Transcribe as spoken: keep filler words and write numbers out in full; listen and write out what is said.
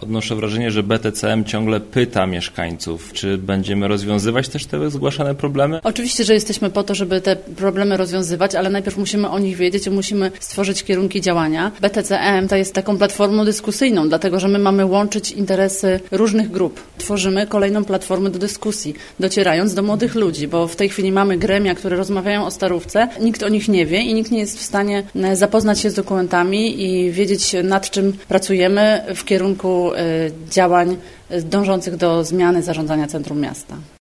Odnoszę wrażenie, że B T C M ciągle pyta mieszkańców, czy będziemy rozwiązywać też te zgłaszane problemy? Oczywiście, że jesteśmy po to, żeby te problemy rozwiązywać, ale najpierw musimy o nich wiedzieć i musimy stworzyć kierunki działania. B T C M to jest taką platformą dyskusyjną, dlatego że my mamy łączyć interesy różnych grup. Tworzymy kolejną platformę do dyskusji, docierając do młodych ludzi, bo w tej chwili mamy gremia, które rozmawiają o Starówce, nikt o nich nie wie i nikt nie jest w stanie zapoznać się z dokumentami i wiedzieć, nad czym pracujemy w kierunku działań dążących do zmiany zarządzania centrum miasta.